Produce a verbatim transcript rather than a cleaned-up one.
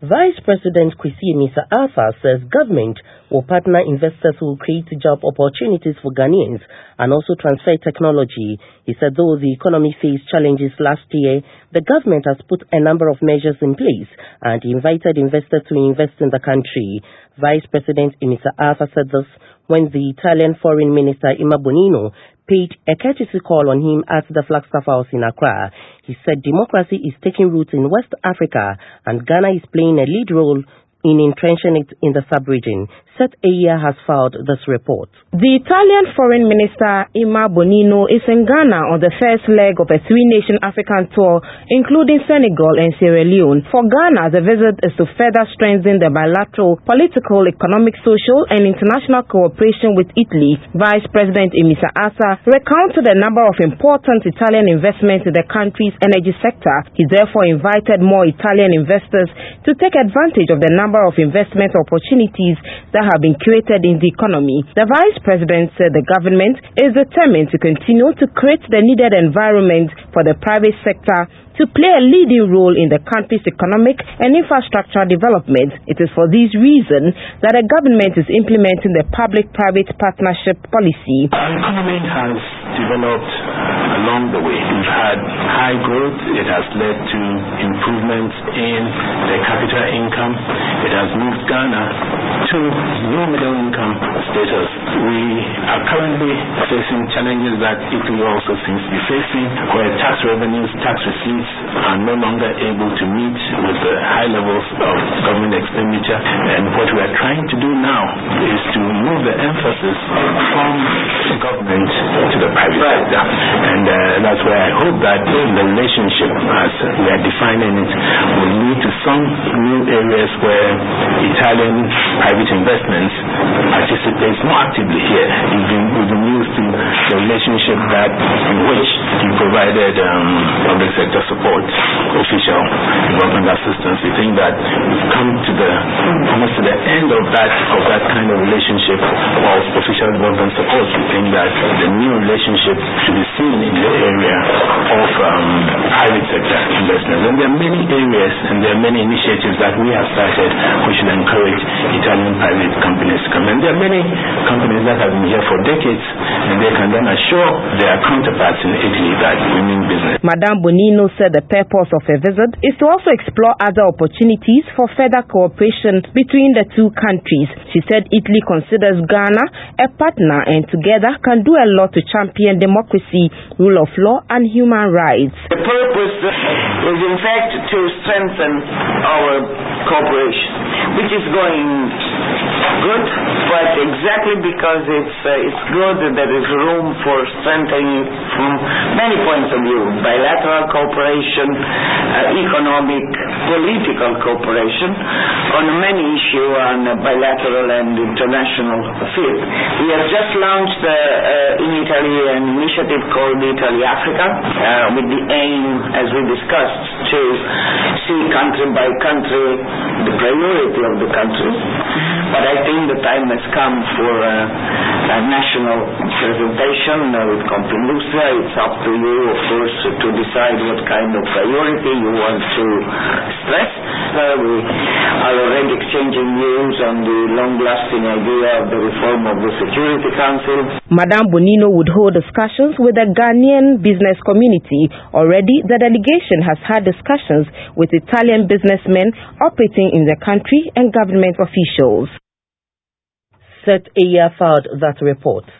Vice President Kwesi Amissah-Arthur says government will partner investors who will create job opportunities for Ghanaians and also transfer technology. He said though the economy faced challenges last year, the government has put a number of measures in place and invited investors to invest in the country. Vice President Amissah-Arthur said this when the Italian Foreign Minister Emma Bonino paid a courtesy call on him at the Flagstaff House in Accra. He said democracy is taking root in West Africa and Ghana is playing a lead role in entrenching it in the sub-region. Seth Eya has filed this report. The Italian Foreign Minister Emma Bonino is in Ghana on the first leg of a three-nation African tour, including Senegal and Sierra Leone. For Ghana, the visit is to further strengthen the bilateral, political, economic, social, and international cooperation with Italy. Vice President Amissah-Arthur recounted a number of important Italian investments in the country's energy sector. He therefore invited more Italian investors to take advantage of the number of investment opportunities that have been created in the economy. The Vice President said the government is determined to continue to create the needed environment for the private sector to play a leading role in the country's economic and infrastructure development. It is for this reason that the government is implementing the public-private partnership policy. Our economy has developed along the way. We've had high growth. It has led to improvements in the capita income. It has moved Ghana to low middle income status. We are currently facing challenges that Italy also seems to be facing, where tax revenues, tax receipts are no longer able to meet with the high levels of government expenditure. And what we are trying to do now is to move the emphasis from the government to the private sector. And uh, that's where I hope that the relationship, as we are defining it, will lead to some new areas where Italian private investments participates more actively here. We've been, we've been used to the relationship that in which he provided um, public sector support, official development assistance. We think that we've come to the almost to the end of that of that kind of relationship of official development support. We think that the new relationship should be seen in the area of um, private sector investments. And there are many areas and there are many initiatives that we have started which should encourage Italian private companies to come. And there are many companies that have been here for decades and they can then assure their counterparts in Italy that we mean business. Madame Bonino said the purpose of her visit is to also explore other opportunities for further cooperation between the two countries. She said Italy considers Ghana a partner and together can do a lot to champion democracy, rule of law, and human rights. The purpose is in fact to strengthen our cooperation, which is going good, but exactly because it's uh, it's good, there is room for strengthening from many points of view: bilateral cooperation, uh, economic, political cooperation on many issues on a bilateral and international field. We have just launched uh, uh, in Italy an initiative called Italy Africa, uh, with the aim, as we discussed, to see country by country the priority of the country. But I think the time has come for uh, a national presentation uh, with Confindustria. It's up to you, of course, to decide what kind of priority you want to stress. Uh, we are already exchanging views on the long-lasting idea of the reform of the Security Council. Madame Bonino would hold discussions with the Ghanaian business community. Already, the delegation has had discussions with Italian businessmen operating in the country and government officials. Seth Eya filed that report.